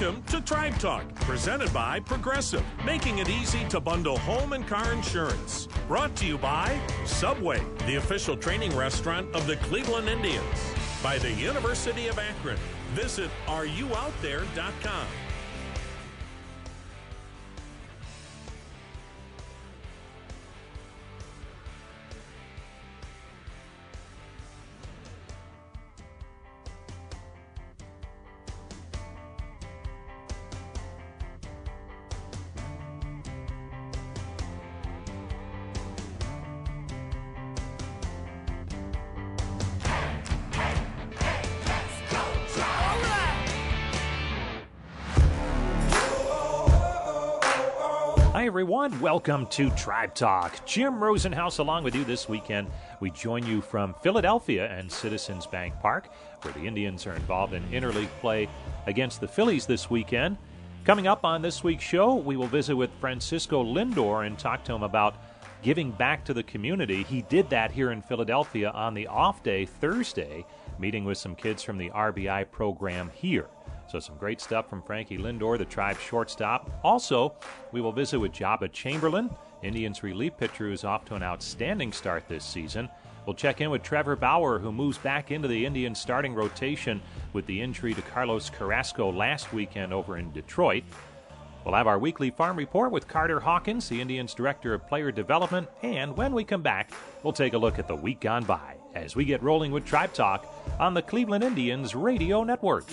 Welcome to Tribe Talk, presented by Progressive, making it easy to bundle home and car insurance. Brought to you by Subway, the official training restaurant of the Cleveland Indians. By the University of Akron. Visit areyououtthere.com. Hi, everyone. Welcome to Tribe Talk. Jim Rosenhaus along with you this weekend. We join you from Philadelphia and Citizens Bank Park, where the Indians are involved in interleague play against the Phillies this weekend. Coming up on this week's show, we will visit with Francisco Lindor and talk to him about giving back to the community. He did that here in Philadelphia on the off day, Thursday, meeting with some kids from the RBI program here. So some great stuff from Frankie Lindor, the Tribe shortstop. Also, we will visit with Jabba Chamberlain, Indians relief pitcher who's off to an outstanding start this season. We'll check in with Trevor Bauer, who moves back into the Indians starting rotation with the injury to Carlos Carrasco last weekend over in Detroit. We'll have our weekly farm report with Carter Hawkins, the Indians Director of Player Development. And when we come back, we'll take a look at the week gone by as we get rolling with Tribe Talk on the Cleveland Indians Radio Network.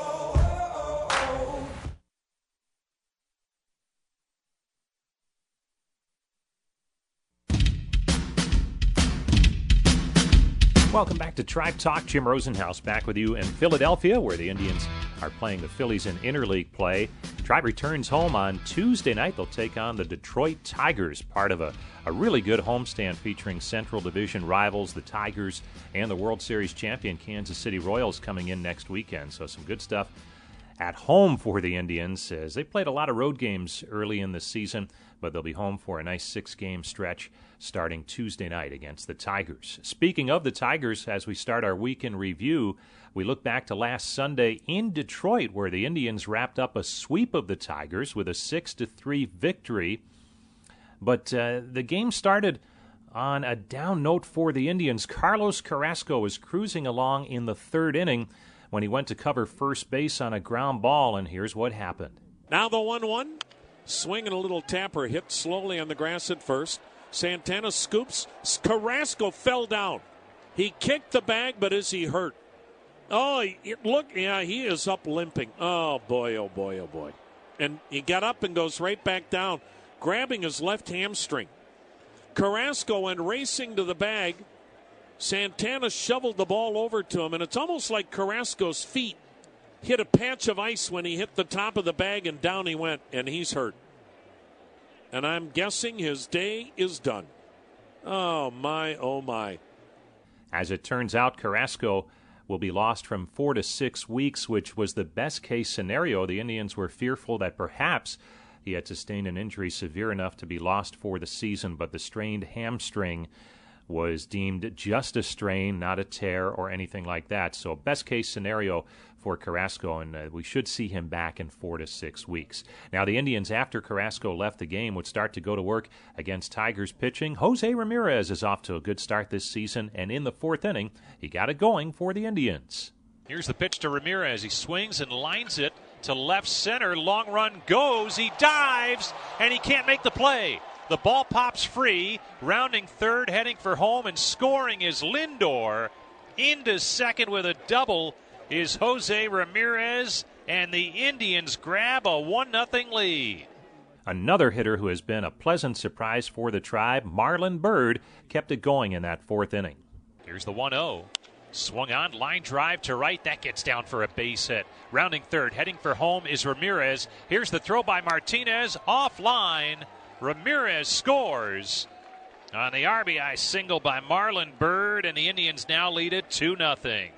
Welcome back to Tribe Talk. Jim Rosenhaus back with you in Philadelphia, where the Indians are playing the Phillies in interleague play. Tribe returns home on Tuesday night. They'll take on the Detroit Tigers, part of a really good homestand featuring Central Division rivals, the Tigers, and the World Series champion Kansas City Royals coming in next weekend. So some good stuff at home for the Indians, as they played a lot of road games early in the season, but they'll be home for a nice 6-game stretch starting Tuesday night against the Tigers. Speaking of the Tigers, as we start our week in review, we look back to last Sunday in Detroit, where the Indians wrapped up a sweep of the Tigers with a 6-3 victory. But the game started on a down note for the Indians. Carlos Carrasco was cruising along in the third inning when he went to cover first base on a ground ball, and here's what happened. Now the 1-1. Swinging a little tapper, hit slowly on the grass at first. Santana scoops. Carrasco fell down. He kicked the bag, but is he hurt? Oh, he is up limping. Oh, boy, oh, boy, oh, boy. And he got up and goes right back down, grabbing his left hamstring. Carrasco went racing to the bag. Santana shoveled the ball over to him, and it's almost like Carrasco's feet hit a patch of ice when he hit the top of the bag, and down he went, and he's hurt. And I'm guessing his day is done. Oh, my, oh, my. As it turns out, Carrasco will be lost from 4 to 6 weeks, which was the best-case scenario. The Indians were fearful that perhaps he had sustained an injury severe enough to be lost for the season, but the strained hamstring was deemed just a strain, not a tear or anything like that. So best-case scenario for Carrasco, and we should see him back in 4 to 6 weeks. Now, the Indians, after Carrasco left the game, would start to go to work against Tigers pitching. Jose Ramirez is off to a good start this season, and in the fourth inning, he got it going for the Indians. Here's the pitch to Ramirez. He swings and lines it to left center. Long run goes. He dives, and he can't make the play. The ball pops free. Rounding third, heading for home, and scoring is Lindor. Into second with a double is Jose Ramirez, and the Indians grab a 1-0 lead. Another hitter who has been a pleasant surprise for the Tribe, Marlon Byrd, kept it going in that fourth inning. Here's the 1-0. Swung on, line drive to right. That gets down for a base hit. Rounding third, heading for home is Ramirez. Here's the throw by Martinez, offline. Ramirez scores on the RBI single by Marlon Byrd, and the Indians now lead it 2-0.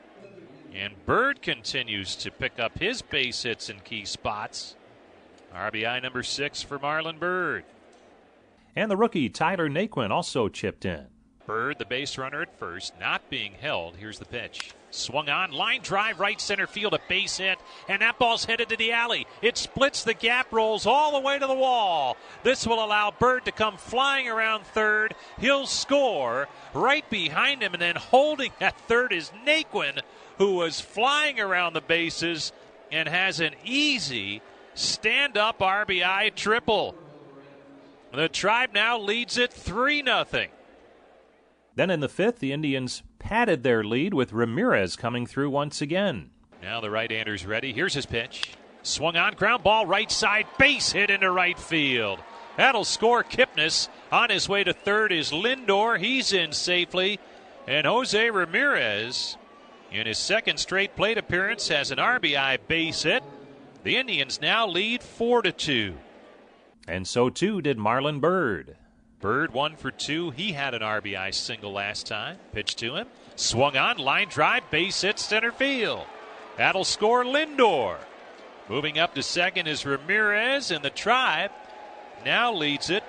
And Byrd continues to pick up his base hits in key spots. RBI number 6 for Marlon Byrd. And the rookie Tyler Naquin also chipped in. Bird, the base runner at first, not being held. Here's the pitch. Swung on, line drive, right center field, a base hit, and that ball's headed to the alley. It splits the gap, rolls all the way to the wall. This will allow Bird to come flying around third. He'll score. Right behind him and then holding at third is Naquin, who was flying around the bases and has an easy stand-up RBI triple. The Tribe now leads it 3-0. Then in the fifth, the Indians padded their lead with Ramirez coming through once again. Now the right-hander's ready. Here's his pitch. Swung on, ground ball, right side, base hit into right field. That'll score Kipnis. On his way to third is Lindor. He's in safely. And Jose Ramirez, in his second straight plate appearance, has an RBI base hit. The Indians now lead 4-2. And so too did Marlon Bird. Bird 1 for 2. He had an RBI single last time. Pitch to him. Swung on, line drive, base hit center field. That'll score Lindor. Moving up to second is Ramirez, and the Tribe now leads it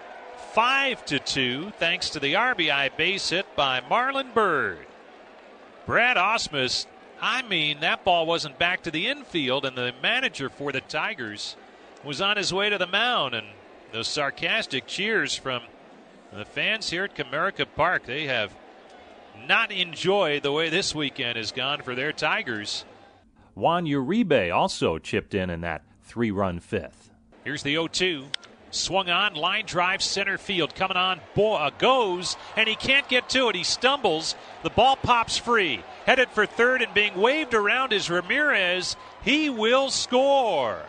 5-2 thanks to the RBI base hit by Marlon Bird. Brad Ausmus, that ball wasn't back to the infield, and the manager for the Tigers was on his way to the mound, and those sarcastic cheers from the fans here at Comerica Park, they have not enjoyed the way this weekend has gone for their Tigers. Juan Uribe also chipped in that 3-run fifth. Here's the 0-2. Swung on, line drive, center field. Coming on, goes, and he can't get to it. He stumbles. The ball pops free. Headed for third and being waved around is Ramirez. He will score.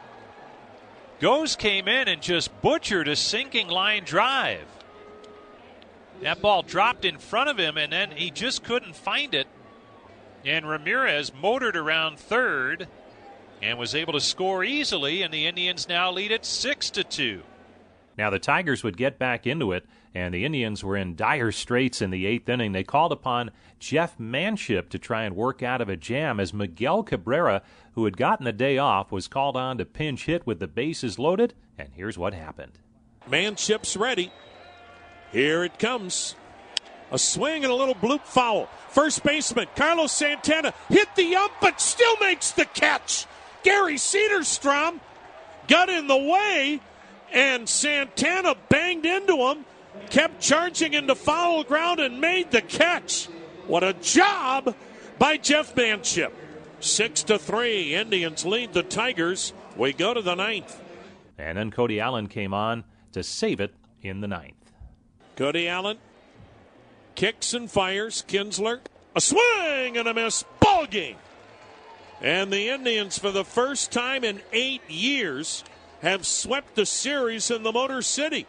Goes came in and just butchered a sinking line drive. That ball dropped in front of him, and then he just couldn't find it. And Ramirez motored around third and was able to score easily, and the Indians now lead it 6-2. Now the Tigers would get back into it, and the Indians were in dire straits in the eighth inning. They called upon Jeff Manship to try and work out of a jam as Miguel Cabrera, who had gotten the day off, was called on to pinch hit with the bases loaded, and here's what happened. Manship's ready. Here it comes. A swing and a little bloop foul. First baseman Carlos Santana hit the ump but still makes the catch. Gary Cedarstrom got in the way, and Santana banged into him, kept charging into foul ground, and made the catch. What a job by Jeff Manship. 6-3, Indians lead the Tigers. We go to the ninth. And then Cody Allen came on to save it in the ninth. Cody Allen kicks and fires. Kinsler, a swing and a miss. Ball game. And the Indians, for the first time in 8 years, have swept the series in the Motor City.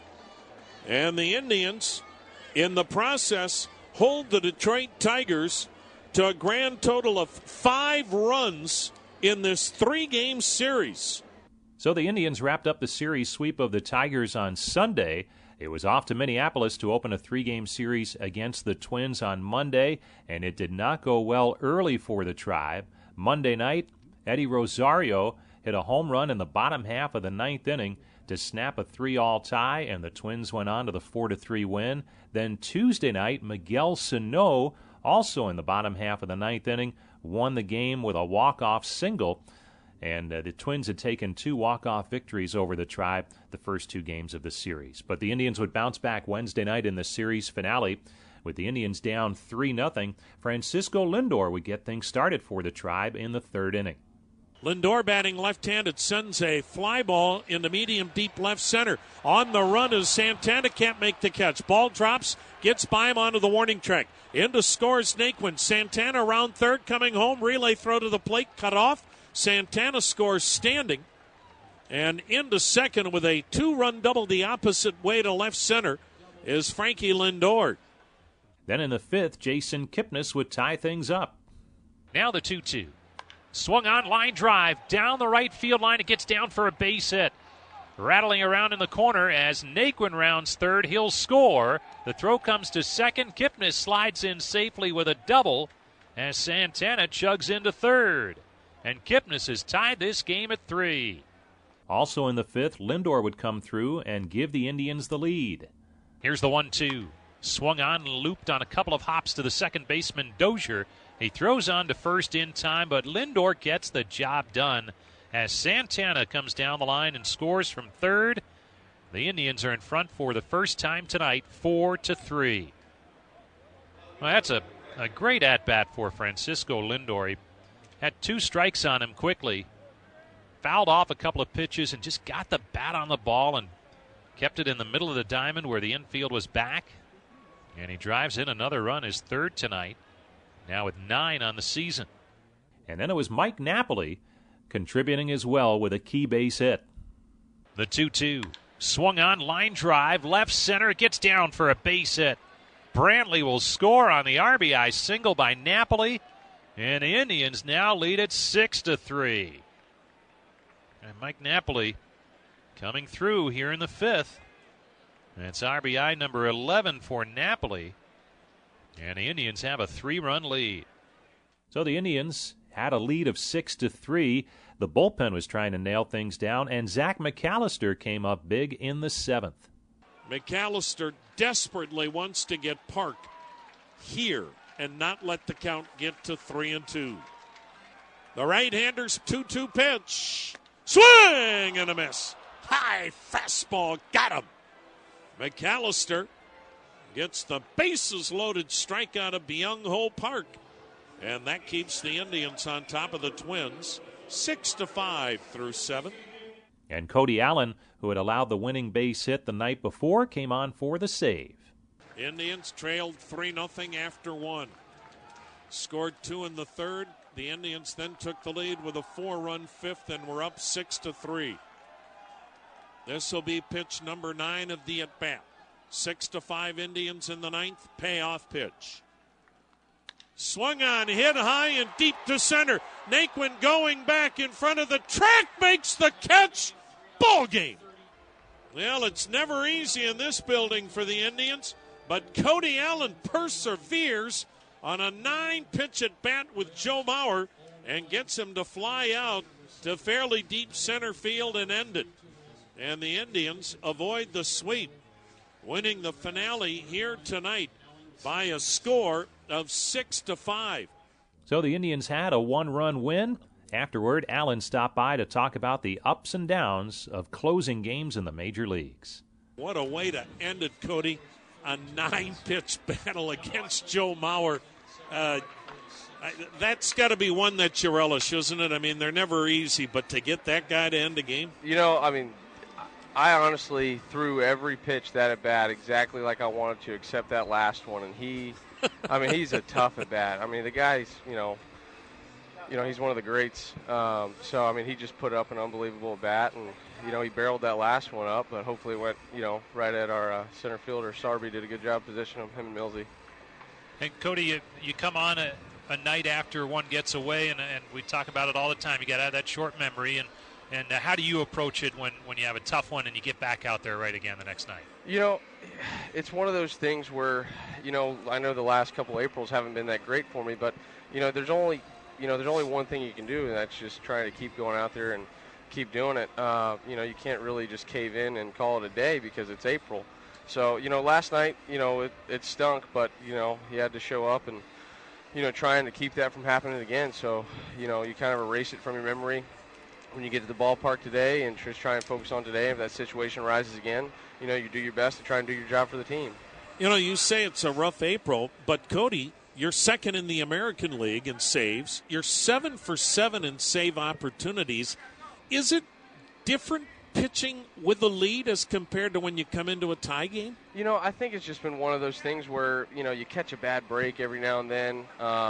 And the Indians, in the process, hold the Detroit Tigers to a grand total of 5 runs in this 3-game series. So the Indians wrapped up the series sweep of the Tigers on Sunday. It was off to Minneapolis to open a 3-game series against the Twins on Monday, and it did not go well early for the Tribe. Monday night, Eddie Rosario hit a home run in the bottom half of the ninth inning to snap a 3-all tie, and the Twins went on to the 4-3 win. Then Tuesday night, Miguel Sano, also in the bottom half of the ninth inning, won the game with a walk-off single. And the Twins had taken 2 walk-off victories over the Tribe the first 2 games of the series. But the Indians would bounce back Wednesday night in the series finale. With the Indians down 3-0, Francisco Lindor would get things started for the Tribe in the third inning. Lindor batting left-handed sends a fly ball into medium deep left center. On the run is Santana, can't make the catch. Ball drops, gets by him onto the warning track. Into scores Naquin. Santana around third, coming home. Relay throw to the plate, cut off. Santana scores standing. And into second with a 2-run double the opposite way to left center is Frankie Lindor. Then in the fifth, Jason Kipnis would tie things up. Now the 2-2. Swung on, line drive, down the right field line. It gets down for a base hit. Rattling around in the corner as Naquin rounds third. He'll score. The throw comes to second. Kipnis slides in safely with a double as Santana chugs into third. And Kipnis has tied this game at 3. Also in the fifth, Lindor would come through and give the Indians the lead. Here's the 1-2. Swung on and looped on a couple of hops to the second baseman, Dozier. He throws on to first in time, but Lindor gets the job done as Santana comes down the line and scores from third. The Indians are in front for the first time tonight, 4-3. Well, that's a great at-bat for Francisco Lindor. He had 2 strikes on him quickly, fouled off a couple of pitches, and just got the bat on the ball and kept it in the middle of the diamond where the infield was back. And he drives in another run, his third tonight, now with 9 on the season. And then it was Mike Napoli contributing as well with a key base hit. The 2-2. Swung on, line drive, left center, gets down for a base hit. Brantley will score on the RBI single by Napoli, and the Indians now lead it 6-3. And Mike Napoli coming through here in the 5th. That's RBI number 11 for Napoli, and the Indians have a 3-run lead. So the Indians had a lead of 6-3. The bullpen was trying to nail things down, and Zach McAllister came up big in the 7th. McAllister desperately wants to get Park here and not let the count get to 3-2. The right-hander's 2-2 pitch. Swing and a miss. High fastball, got him. McAllister gets the bases-loaded strikeout of Byung-Ho Park. And that keeps the Indians on top of the Twins, 6-5 through 7. And Cody Allen, who had allowed the winning base hit the night before, came on for the save. Indians trailed 3-0 after 1. Scored 2 in the 3rd. The Indians then took the lead with a 4-run 5th and were up 6-3. This will be pitch number 9 of the at-bat. 6-5 Indians in the 9th. Payoff pitch. Swung on, hit high and deep to center. Naquin going back in front of the track, makes the catch. Ball game. Well, it's never easy in this building for the Indians, but Cody Allen perseveres on a 9-pitch at bat with Joe Mauer and gets him to fly out to fairly deep center field and end it. And the Indians avoid the sweep, winning the finale here tonight by a score of 6-5. So the Indians had a 1-run win. Afterward, Allen stopped by to talk about the ups and downs of closing games in the major leagues. What a way to end it, Cody. A 9-pitch battle against Joe Mauer. That's got to be one that you relish, isn't it? I mean, they're never easy, but to get that guy to end a game? You know, I mean, I honestly threw every pitch that at bat exactly like I wanted to, except that last one. And he's a tough at bat. I mean, the guy's, you know, he's one of the greats. So, I mean, he just put up an unbelievable bat, and, you know, he barreled that last one up, but hopefully it went, you know, right at our center fielder. Sarby did a good job positioning him and Millsy. And, Cody, you come on a night after one gets away, and we talk about it all the time. You got to have that short memory, and how do you approach it when you have a tough one and you get back out there right again the next night? You know, it's one of those things where, you know, I know the last couple Aprils haven't been that great for me, but, you know, there's only one thing you can do, and that's just trying to keep going out there and keep doing it. You know, you can't really just cave in and call it a day because it's April. So, you know, last night, you know, it stunk, but, you know, he had to show up and, you know, trying to keep that from happening again. So, you know, you kind of erase it from your memory when you get to the ballpark today and just try and focus on today. If that situation arises again, you know, you do your best to try and do your job for the team. You know, you say it's a rough April, but Cody, you're second in the American League in saves. You're 7 for 7 in save opportunities. Is it different pitching with the lead as compared to when you come into a tie game? You know, I think it's just been one of those things where, you know, you catch a bad break every now and then.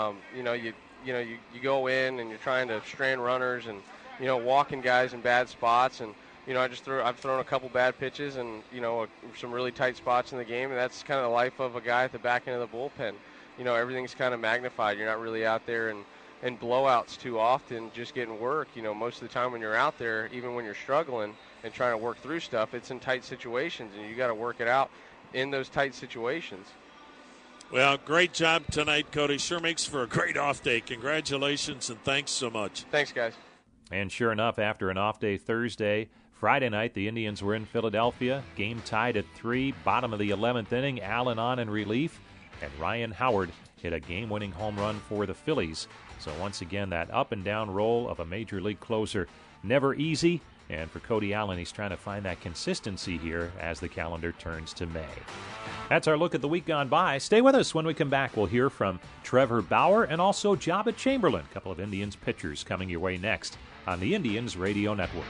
You go in and you're trying to strand runners and, you know, walking guys in bad spots. And, you know, I've thrown a couple bad pitches and, you know, some really tight spots in the game. And that's kind of the life of a guy at the back end of the bullpen. You know, everything's kind of magnified. You're not really out there in blowouts too often, just getting work. You know, most of the time when you're out there, even when you're struggling and trying to work through stuff, it's in tight situations, and you got to work it out in those tight situations. Well, great job tonight, Cody. Sure makes for a great off day. Congratulations, and thanks so much. Thanks, guys. And sure enough, after an off day Thursday, Friday night, the Indians were in Philadelphia. Game tied at 3, bottom of the 11th inning. Allen on in relief, and Ryan Howard hit a game-winning home run for the Phillies. So once again, that up-and-down role of a major league closer, never easy. And for Cody Allen, he's trying to find that consistency here as the calendar turns to May. That's our look at the week gone by. Stay with us. When we come back, we'll hear from Trevor Bauer and also Jabba Chamberlain, a couple of Indians pitchers coming your way next on the Indians Radio Network.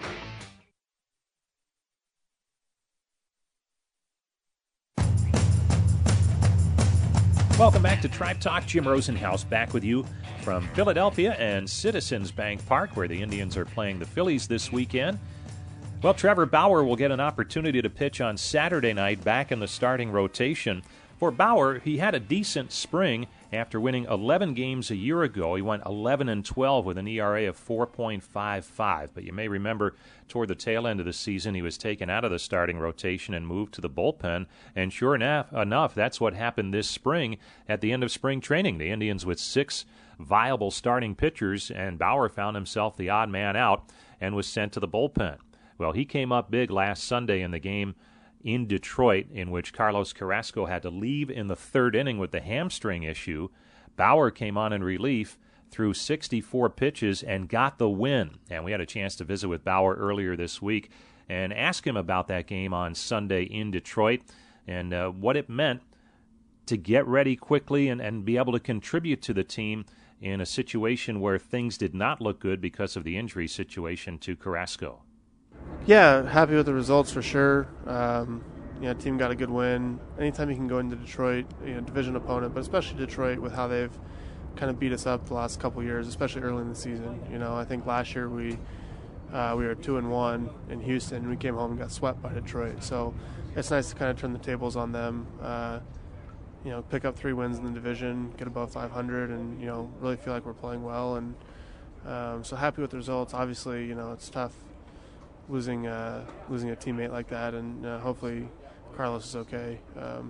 Welcome back to Tribe Talk. Jim Rosenhaus back with you from Philadelphia and Citizens Bank Park, where the Indians are playing the Phillies this weekend. Well, Trevor Bauer will get an opportunity to pitch on Saturday night back in the starting rotation. For Bauer, he had a decent spring after winning 11 games a year ago. He went 11-12 with an ERA of 4.55. But you may remember toward the tail end of the season, he was taken out of the starting rotation and moved to the bullpen. And sure enough, that's what happened this spring at the end of spring training. The Indians with 6 viable starting pitchers, and Bauer found himself the odd man out and was sent to the bullpen. Well, he came up big last Sunday in the game in Detroit, in which Carlos Carrasco had to leave in the 3rd inning with the hamstring issue. Bauer came on in relief, threw 64 pitches, and got the win. And we had a chance to visit with Bauer earlier this week and ask him about that game on Sunday in Detroit and what it meant to get ready quickly and be able to contribute to the team in a situation where things did not look good because of the injury situation to Carrasco. Yeah, happy with the results for sure. Team got a good win. Anytime you can go into Detroit, division opponent, but especially Detroit with how they've kind of beat us up the last couple of years, especially early in the season. I think last year we were 2-1 in Houston. We came home and got swept by Detroit. So it's nice to kind of turn the tables on them. Pick up 3 wins in the division, get above 500, and really feel like we're playing well. And so happy with the results. Obviously, it's tough losing a teammate like that, and hopefully Carlos is okay.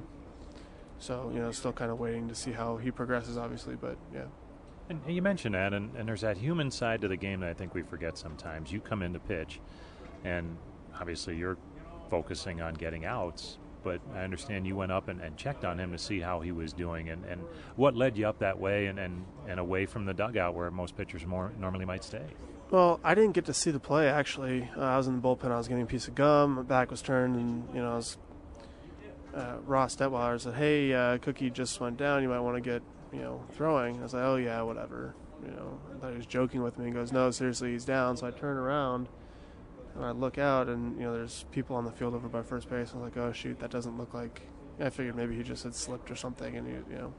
Still kind of waiting to see how he progresses, obviously, but yeah. And you mentioned that, and there's that human side to the game that I think we forget sometimes. You come in to pitch, and obviously you're focusing on getting outs, but I understand you went up and checked on him to see how he was doing, and what led you up that way and away from the dugout where most pitchers normally might stay. Well, I didn't get to see the play, actually. I was in the bullpen. I was getting a piece of gum. My back was turned, and, Ross Detweiler said, hey, Cookie just went down. You might want to get, throwing. I was like, oh, yeah, whatever. I thought he was joking with me. He goes, no, seriously, he's down. So I turn around, and I look out, and, there's people on the field over by first base. I was like, oh, shoot, that doesn't look like – I figured maybe he just had slipped or something, and,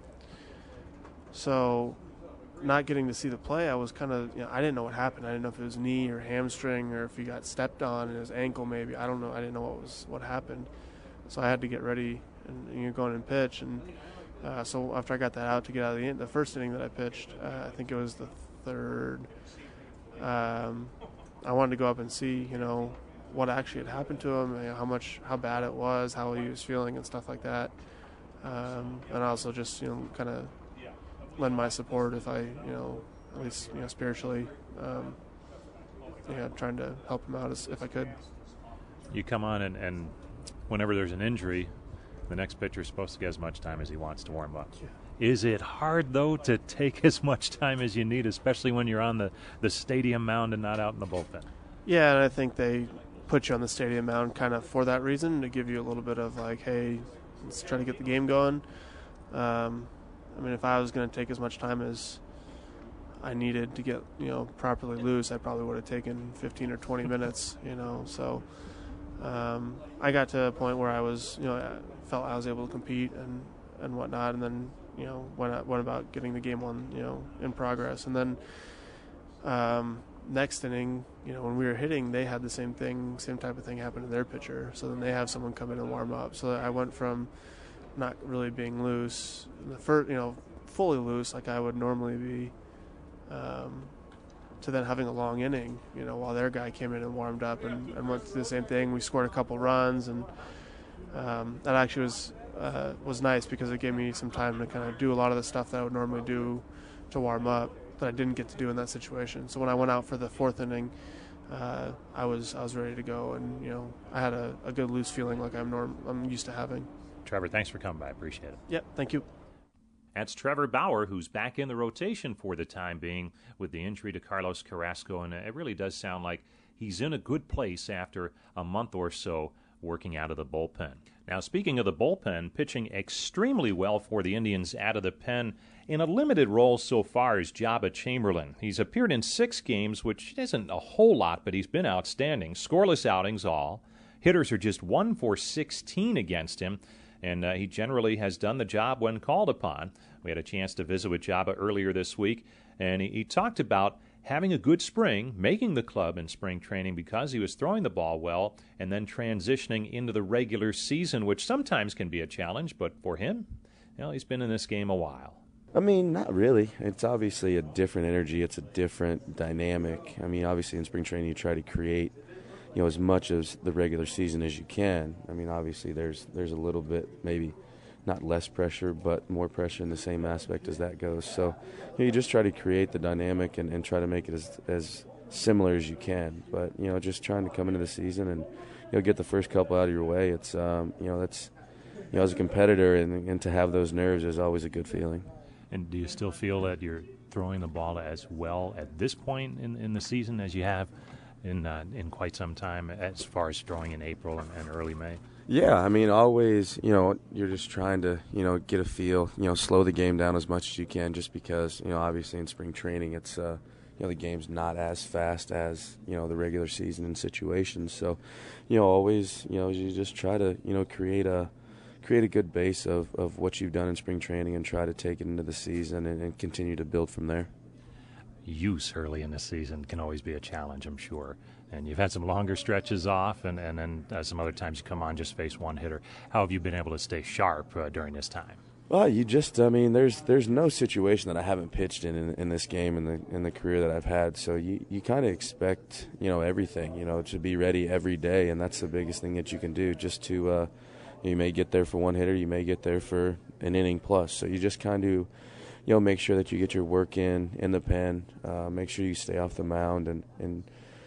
So – not getting to see the play, I was kind of, I didn't know what happened. I didn't know if it was knee or hamstring or if he got stepped on in his ankle maybe. I don't know. I didn't know what happened. So I had to get ready and going and pitch. And so after I got that out to get out of the first inning that I pitched, I think it was the 3rd, I wanted to go up and see, what actually had happened to him, how bad it was, how he was feeling and stuff like that. And also just, kind of lend my support if I, at least, spiritually, trying to help him out if I could. You come on and whenever there's an injury, the next pitcher is supposed to get as much time as he wants to warm up. Yeah. Is it hard, though, to take as much time as you need, especially when you're on the stadium mound and not out in the bullpen? Yeah, and I think they put you on the stadium mound kind of for that reason, to give you a little bit of like, hey, let's try to get the game going. If I was going to take as much time as I needed to get, properly loose, I probably would have taken 15 or 20 minutes, So I got to a point where I was, I felt I was able to compete and whatnot, and then, went about getting the game on, in progress. And then next inning, when we were hitting, they had the same type of thing happen to their pitcher. So then they have someone come in and warm up. So I went from not really being loose, the first, fully loose like I would normally be, to then having a long inning, while their guy came in and warmed up and went through the same thing. We scored a couple runs, and that actually was nice because it gave me some time to kind of do a lot of the stuff that I would normally do to warm up that I didn't get to do in that situation. So when I went out for the 4th inning, I was ready to go, and I had a good loose feeling like I'm used to having. Trevor, thanks for coming by. I appreciate it. Yep, thank you. That's Trevor Bauer, who's back in the rotation for the time being with the injury to Carlos Carrasco, and it really does sound like he's in a good place after a month or so working out of the bullpen. Now, speaking of the bullpen, pitching extremely well for the Indians out of the pen in a limited role so far is Jabba Chamberlain. He's appeared in 6 games, which isn't a whole lot, but he's been outstanding. Scoreless outings all. Hitters are just 1 for 16 against him, and he generally has done the job when called upon. We had a chance to visit with Jabba earlier this week, and he talked about having a good spring, making the club in spring training because he was throwing the ball well, and then transitioning into the regular season, which sometimes can be a challenge, but for him, he's been in this game a while. I mean, not really. It's obviously a different energy. It's a different dynamic. I mean, obviously in spring training you try to create, as much as the regular season as you can. I mean, obviously there's a little bit, maybe not less pressure, but more pressure in the same aspect as that goes. So you just try to create the dynamic and try to make it as similar as you can. But, just trying to come into the season and, get the first couple out of your way, it's, that's, as a competitor and to have those nerves is always a good feeling. And do you still feel that you're throwing the ball as well at this point in the season as you have in quite some time as far as throwing in April and early May? Yeah, I mean, always, you're just trying to, get a feel, slow the game down as much as you can just because, obviously in spring training it's, the game's not as fast as, the regular season in situations. So, always, you just try to, create a good base of what you've done in spring training and try to take it into the season and continue to build from there. Use early in the season can always be a challenge, I'm sure. And you've had some longer stretches off, and then some other times you come on, just face one hitter. How have you been able to stay sharp during this time? Well, there's no situation that I haven't pitched in this game in the career that I've had. So you kind of expect, everything, to be ready every day, and that's the biggest thing that you can do. Just to, you may get there for one hitter, you may get there for an inning plus. So you just kind of, make sure that you get your work in the pen, make sure you stay off the mound, and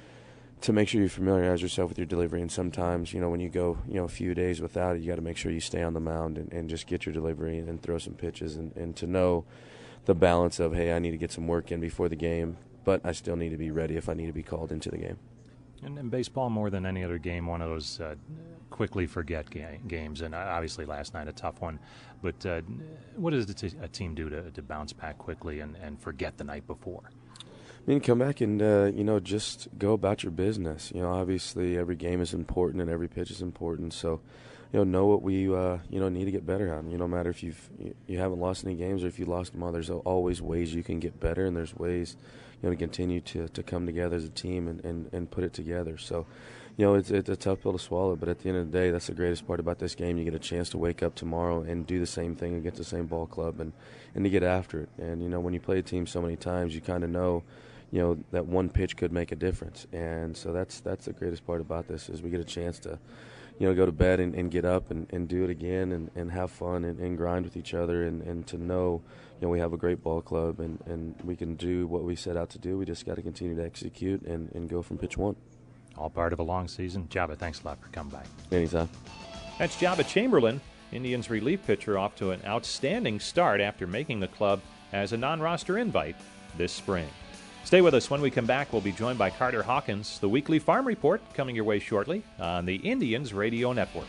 to make sure you familiarize yourself with your delivery. And sometimes, when you go, a few days without it, you got to make sure you stay on the mound and just get your delivery and throw some pitches and to know the balance of, hey, I need to get some work in before the game, but I still need to be ready if I need to be called into the game. And in baseball, more than any other game, one of those quickly forget games, and obviously last night a tough one. But what does a team do to bounce back quickly and forget the night before? I mean, come back and, just go about your business. Obviously every game is important and every pitch is important. So, know what we, need to get better at. No matter if you haven't lost any games or if you lost them all, there's always ways you can get better, and there's ways, to continue to come together as a team and put it together. So, it's a tough pill to swallow, but at the end of the day, that's the greatest part about this game. You get a chance to wake up tomorrow and do the same thing against the same ball club and to get after it. And, when you play a team so many times, you kind of know, that one pitch could make a difference. And so that's the greatest part about this is we get a chance to, go to bed and get up and do it again and have fun and grind with each other and to know, we have a great ball club and we can do what we set out to do. We just got to continue to execute and go from pitch one. All part of a long season. Jabba, thanks a lot for coming by. Anytime. That's Jabba Chamberlain, Indians relief pitcher, off to an outstanding start after making the club as a non-roster invite this spring. Stay with us. When we come back, we'll be joined by Carter Hawkins. The weekly farm report coming your way shortly on the Indians Radio Network.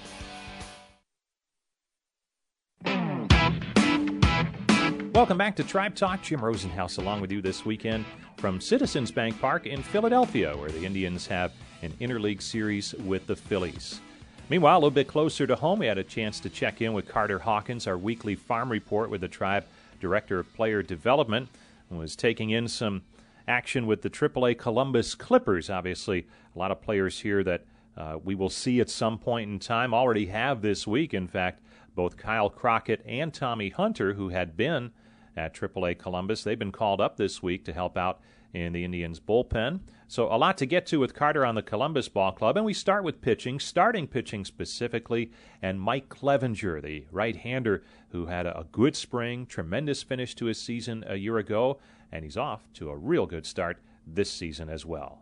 Welcome back to Tribe Talk. Jim Rosenhaus along with you this weekend from Citizens Bank Park in Philadelphia, where the Indians have an interleague series with the Phillies. Meanwhile, a little bit closer to home, we had a chance to check in with Carter Hawkins, our weekly farm report with the Tribe Director of Player Development, and was taking in some action with the AAA Columbus Clippers. Obviously, a lot of players here that we will see at some point in time, already have this week. In fact, both Kyle Crockett and Tommy Hunter, who had been at AAA Columbus, they've been called up this week to help out in the Indians' bullpen. So a lot to get to with Carter on the Columbus Ball Club. And we start with pitching, starting pitching specifically, and Mike Clevenger, the right-hander who had a good spring, tremendous finish to his season a year ago, and he's off to a real good start this season as well.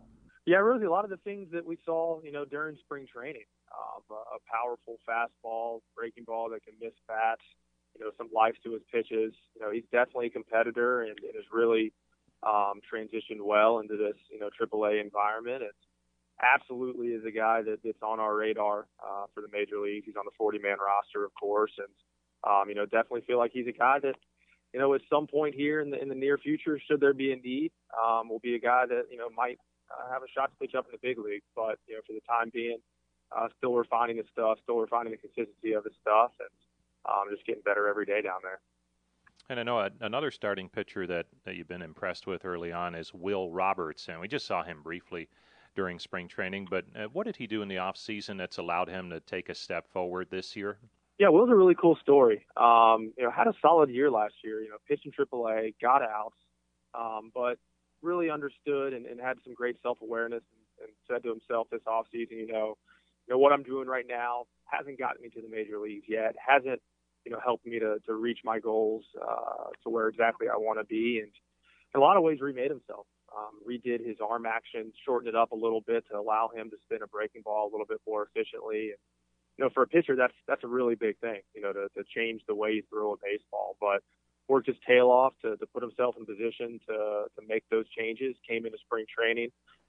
Yeah, really, a lot of the things that we saw, during spring training, a powerful fastball, breaking ball that can miss bats, some life to his pitches. He's definitely a competitor and has really transitioned well into this, AAA environment. It's absolutely is a guy that's on our radar for the major leagues. He's on the 40-man roster, of course, and definitely feel like he's a guy that, at some point here in the near future, should there be a need, will be a guy that might have a shot to pitch up in the big league. But for the time being, still refining his stuff, still refining the consistency of his stuff, and just getting better every day down there. And I know another starting pitcher that you've been impressed with early on is Will Roberts, and we just saw him briefly during spring training. But what did he do in the off season that's allowed him to take a step forward this year? Yeah, Will's a really cool story. Had a solid year last year. Pitched in AAA, got outs, but really understood and had some great self-awareness and said to himself this offseason, what I'm doing right now hasn't gotten me to the major leagues yet, hasn't, helped me to reach my goals to where exactly I want to be. And in a lot of ways remade himself, redid his arm action, shortened it up a little bit to allow him to spin a breaking ball a little bit more efficiently. And, for a pitcher, that's a really big thing, to change the way you throw a baseball. But worked his tail off to put himself in position to make those changes, came into spring training,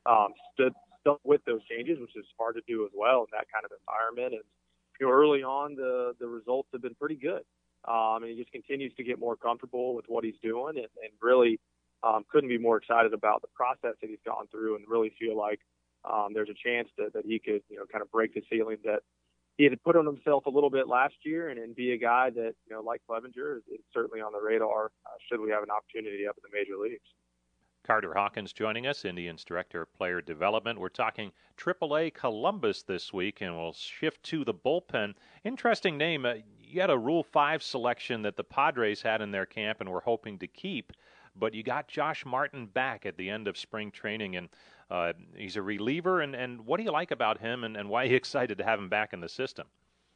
stuck with those changes, which is hard to do as well in that kind of environment. And, early on, the results have been pretty good. And he just continues to get more comfortable with what he's doing and really couldn't be more excited about the process that he's gone through and really feel like there's a chance that he could, kind of break the ceiling that he had put on himself a little bit last year and be a guy that, like Clevenger, is certainly on the radar should we have an opportunity up in the major leagues. Carter Hawkins joining us, Indians Director of Player Development. We're talking AAA Columbus this week, and we'll shift to the bullpen. Interesting name. You had a Rule 5 selection that the Padres had in their camp and were hoping to keep, but you got Josh Martin back at the end of spring training, and he's a reliever. And what do you like about him, and why are you excited to have him back in the system?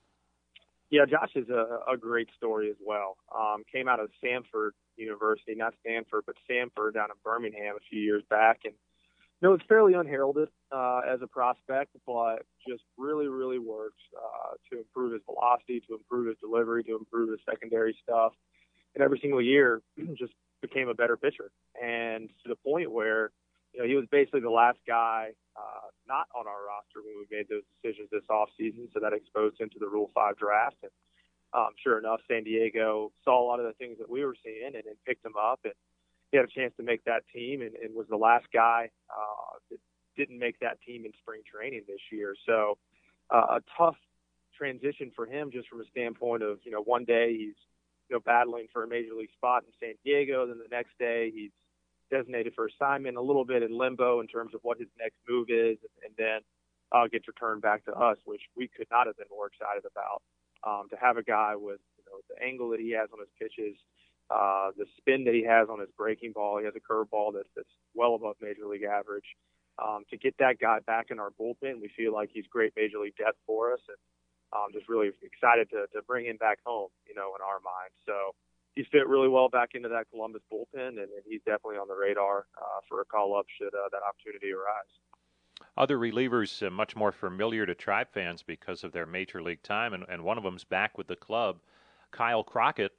Yeah, Josh is a great story as well. Came out of Samford University, not Stanford, but Samford down in Birmingham a few years back. And, it's fairly unheralded as a prospect, but just really, really works to improve his velocity, to improve his delivery, to improve his secondary stuff. And every single year just became a better pitcher. And to the point where, he was basically the last guy not on our roster when we made those decisions this offseason, so that exposed him to the Rule 5 draft. And sure enough, San Diego saw a lot of the things that we were seeing and picked him up, and he had a chance to make that team and was the last guy that didn't make that team in spring training this year. So a tough transition for him just from a standpoint of, one day he's, battling for a major league spot in San Diego, then the next day he's designated for assignment, a little bit in limbo in terms of what his next move is, and then gets returned back to us, which we could not have been more excited about. To have a guy with the angle that he has on his pitches, the spin that he has on his breaking ball, he has a curveball that's well above major league average. To get that guy back in our bullpen, we feel like he's great major league depth for us, and just really excited to bring him back home, in our mind. So he's fit really well back into that Columbus bullpen, and he's definitely on the radar for a call-up should that opportunity arise. Other relievers much more familiar to Tribe fans because of their major league time, and one of them's back with the club, Kyle Crockett.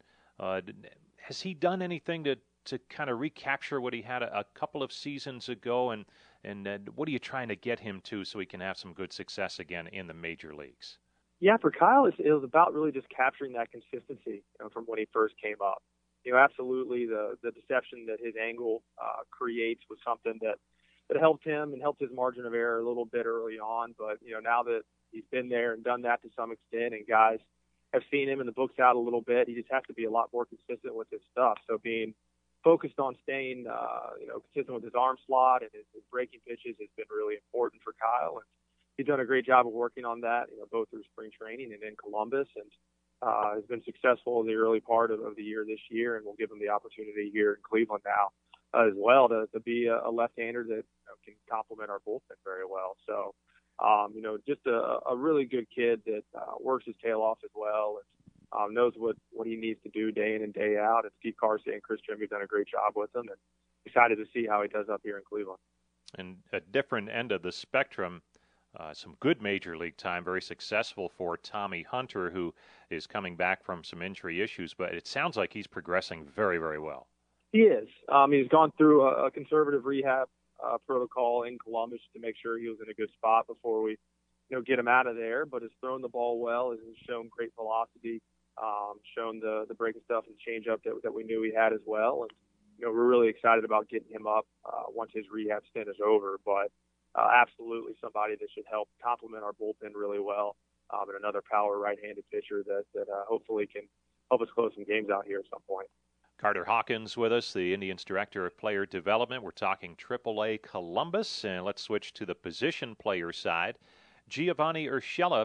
Has he done anything to kind of recapture what he had a couple of seasons ago, and what are you trying to get him to so he can have some good success again in the major leagues? Yeah, for Kyle, it was about really just capturing that consistency from when he first came up. Absolutely the deception that his angle creates was something that helped him and helped his margin of error a little bit early on. But, now that he's been there and done that to some extent and guys have seen him in the books out a little bit, he just has to be a lot more consistent with his stuff. So being focused on staying, consistent with his arm slot and his breaking pitches has been really important for Kyle. And he's done a great job of working on that, both through spring training and in Columbus, and has been successful in the early part of the year this year, and we'll give him the opportunity here in Cleveland now as well to be a left-hander that can complement our bullpen very well. So, just a really good kid that works his tail off as well and knows what he needs to do day in and day out. And Steve Carsey and Chris Trimby have done a great job with him, and excited to see how he does up here in Cleveland. And a different end of the spectrum, some good major league time, very successful for Tommy Hunter, who is coming back from some injury issues, but it sounds like he's progressing very, very well. He is. He's gone through a conservative rehab protocol in Columbus to make sure he was in a good spot before we, get him out of there. But has thrown the ball well, has shown great velocity, shown the breaking stuff and changeup that we knew he had as well. And we're really excited about getting him up once his rehab stint is over. But absolutely somebody that should help complement our bullpen really well, and another power right-handed pitcher that hopefully can help us close some games out here at some point. Carter Hawkins with us, the Indians Director of Player Development. We're talking AAA Columbus, and let's switch to the position player side. Giovanni Urshela,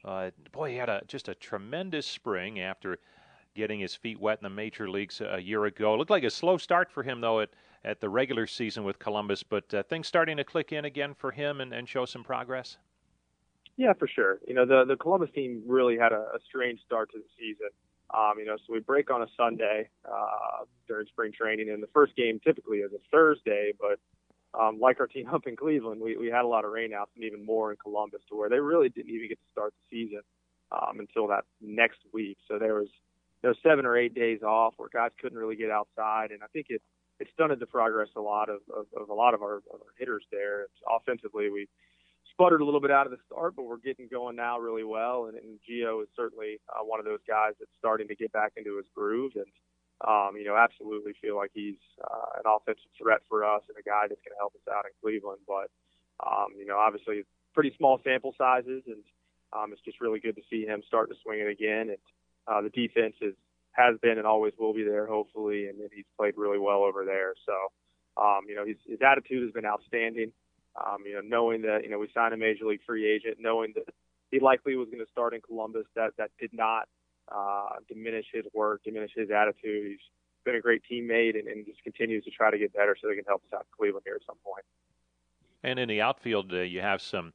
he had just a tremendous spring after getting his feet wet in the major leagues a year ago. It looked like a slow start for him, though, at the regular season with Columbus, but things starting to click in again for him and show some progress? Yeah, for sure. The Columbus team really had a strange start to the season. So we break on a Sunday during spring training, and the first game typically is a Thursday, but like our team up in Cleveland, we had a lot of rainouts and even more in Columbus to where they really didn't even get to start the season until that next week. So there was 7 or 8 days off where guys couldn't really get outside, and I think it stunted the progress a lot of our hitters there. Offensively, we sputtered a little bit out of the start, but we're getting going now really well. And Gio is certainly one of those guys that's starting to get back into his groove, and absolutely feel like he's an offensive threat for us and a guy that's going to help us out in Cleveland. But obviously pretty small sample sizes, and it's just really good to see him start to swing it again. And the defense has been and always will be there, hopefully, and he's played really well over there. So his attitude has been outstanding. Knowing that, we signed a major league free agent, knowing that he likely was going to start in Columbus, that did not diminish his work, diminish his attitude. He's been a great teammate and just continues to try to get better so they can help us out in Cleveland here at some point. And in the outfield, you have some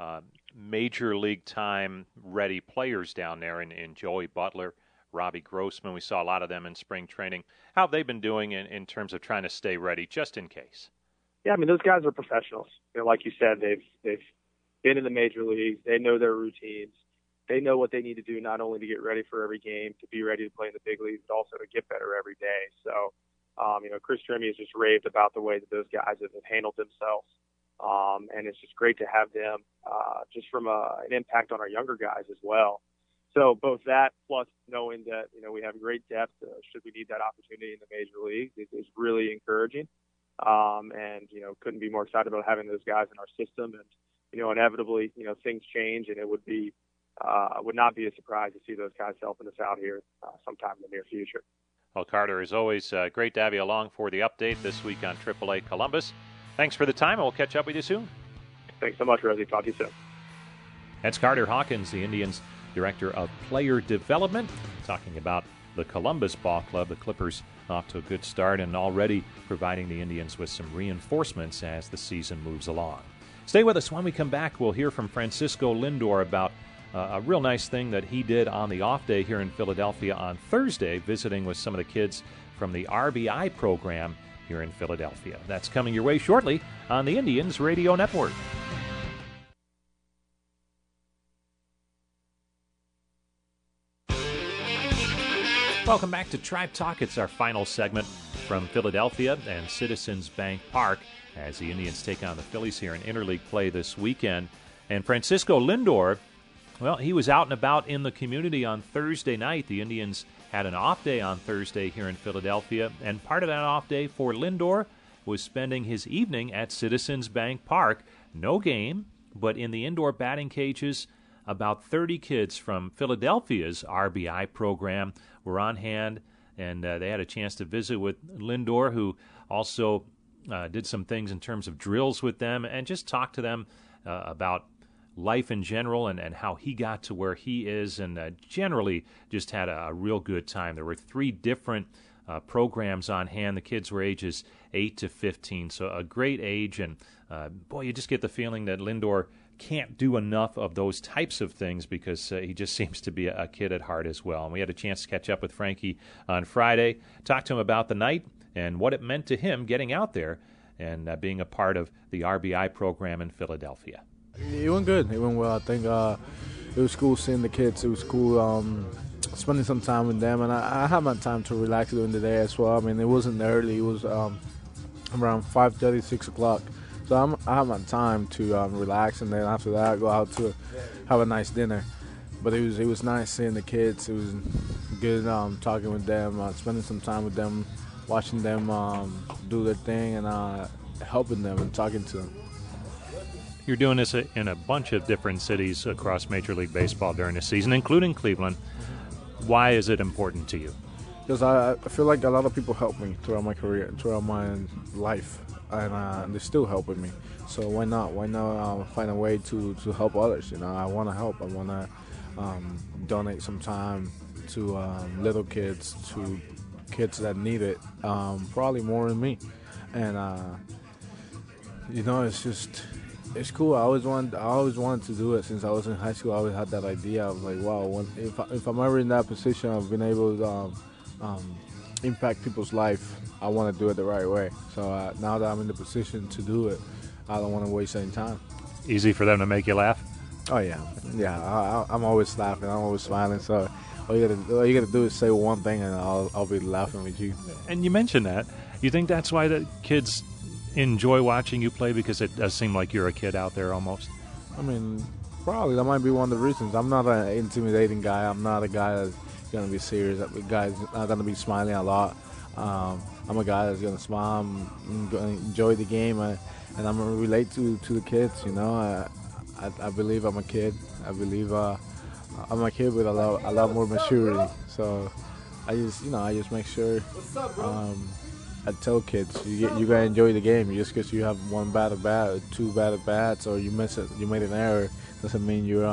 major league time ready players down there in Joey Butler, Robbie Grossman. We saw a lot of them in spring training. How have they been doing in terms of trying to stay ready just in case? Yeah, those guys are professionals. Like you said, they've been in the major leagues. They know their routines. They know what they need to do not only to get ready for every game, to be ready to play in the big leagues, but also to get better every day. So, Chris Trimmie has just raved about the way that those guys have handled themselves. And it's just great to have them just from an impact on our younger guys as well. So both that plus knowing that, we have great depth should we need that opportunity in the major leagues is really encouraging. And couldn't be more excited about having those guys in our system. And, inevitably, things change, and it would not be a surprise to see those guys helping us out here sometime in the near future. Well, Carter, as always, great to have you along for the update this week on AAA Columbus. Thanks for the time, and we'll catch up with you soon. Thanks so much, Rosie. Talk to you soon. That's Carter Hawkins, the Indians' Director of Player Development, talking about the Columbus Ball Club. The Clippers off to a good start and already providing the Indians with some reinforcements as the season moves along. Stay with us. When we come back, we'll hear from Francisco Lindor about a real nice thing that he did on the off day here in Philadelphia on Thursday, visiting with some of the kids from the RBI program here in Philadelphia. That's coming your way shortly on the Indians Radio Network. Welcome back to Tribe Talk. It's our final segment from Philadelphia and Citizens Bank Park as the Indians take on the Phillies here in interleague play this weekend. And Francisco Lindor, well, he was out and about in the community on Thursday night. The Indians had an off day on Thursday here in Philadelphia, and part of that off day for Lindor was spending his evening at Citizens Bank Park. No game, but in the indoor batting cages, about 30 kids from Philadelphia's RBI program were on hand, and they had a chance to visit with Lindor, who also did some things in terms of drills with them and just talked to them about life in general and how he got to where he is, and generally just had a real good time. There were 3 different programs on hand. The kids were ages 8 to 15, so a great age, and you just get the feeling that Lindor can't do enough of those types of things because he just seems to be a kid at heart as well. And we had a chance to catch up with Frankie on Friday, talk to him about the night and what it meant to him getting out there and being a part of the RBI program in Philadelphia? It went good. It went well. I think it was cool seeing the kids. It was cool spending some time with them, and I had my time to relax during the day as well. I mean, it wasn't early. It was around 5:30, 6 o'clock. So I had my time to relax, and then after that, go out to have a nice dinner. But it was nice seeing the kids. It was good talking with them, spending some time with them, watching them do their thing, and helping them and talking to them. You're doing this in a bunch of different cities across Major League Baseball during the season, including Cleveland. Why is it important to you? Because I feel like a lot of people helped me throughout my career, throughout my life, and they're still helping me. So why not? Why not find a way to help others? You know, I want to help. I want to donate some time to little kids, to kids that need it, probably more than me. And you know, it's cool. I always wanted to do it since I was in high school. I always had that idea. I was like, wow, if I'm ever in that position of being able to impact people's life, I want to do it the right way. So now that I'm in the position to do it, I don't want to waste any time. Easy for them to make you laugh? Oh yeah. I'm always laughing. I'm always smiling. So all you gotta do is say one thing, and I'll be laughing with you. And you mentioned that. You think that's why the kids enjoy watching you play, because it does seem like you're a kid out there almost? I mean, probably that might be one of the reasons. I'm not an intimidating guy. I'm not a guy that's going to be serious. A guy that's not going to be smiling a lot. I'm a guy that's going to smile. I'm going to enjoy the game, and I'm going to relate to the kids. You know, I believe I'm a kid. I believe I'm a kid with a lot more maturity. So I just make sure. I tell kids, you gotta enjoy the game. Just because you have one bad at bat, or two bad at bats, or you miss it, you made an error, doesn't mean you're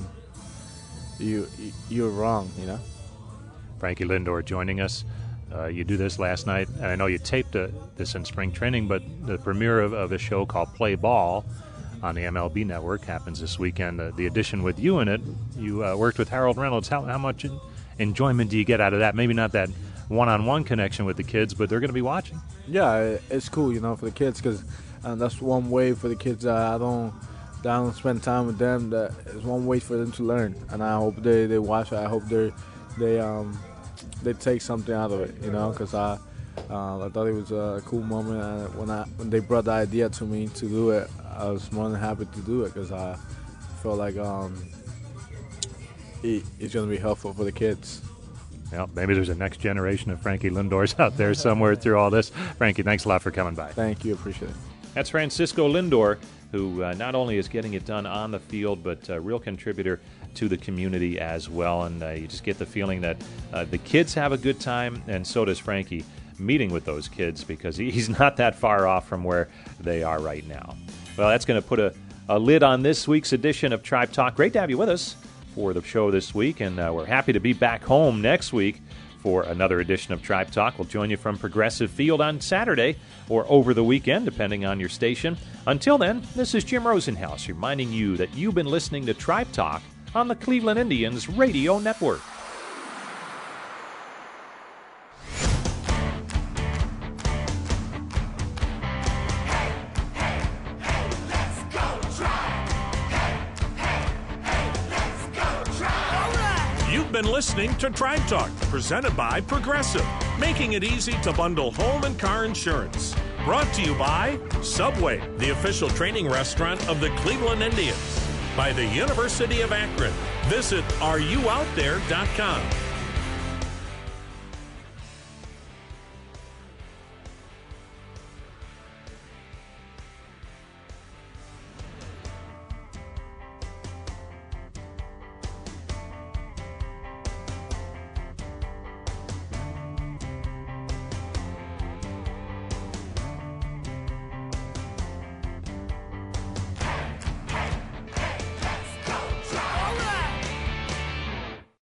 wrong. You know. Frankie Lindor joining us. You do this last night, and I know you taped this in spring training, but the premiere of a show called Play Ball on the MLB Network happens this weekend. The edition with you in it, you worked with Harold Reynolds. How much enjoyment do you get out of that? Maybe not that one-on-one connection with the kids, but they're going to be watching. Yeah, it's cool, you know, for the kids, because that's one way for the kids that I don't spend time with them. That is one way for them to learn, and I hope they watch it. I hope they take something out of it, you know, because I thought it was a cool moment. And when they brought the idea to me to do it, I was more than happy to do it, because I felt like it's going to be helpful for the kids. Well, maybe there's a next generation of Frankie Lindors out there somewhere through all this. Frankie, thanks a lot for coming by. Thank you. Appreciate it. That's Francisco Lindor, who not only is getting it done on the field, but a real contributor to the community as well. And you just get the feeling that the kids have a good time, and so does Frankie, meeting with those kids, because he's not that far off from where they are right now. Well, that's going to put a lid on this week's edition of Tribe Talk. Great to have you with us for the show this week, and we're happy to be back home next week for another edition of Tribe Talk. We'll join you from Progressive Field on Saturday or over the weekend, depending on your station. Until then, this is Jim Rosenhaus reminding you that you've been listening to Tribe Talk on the Cleveland Indians Radio Network. Been listening to Tribe Talk, presented by Progressive, making it easy to bundle home and car insurance. Brought to you by Subway, the official training restaurant of the Cleveland Indians. By the University of Akron. Visit areyououtthere.com.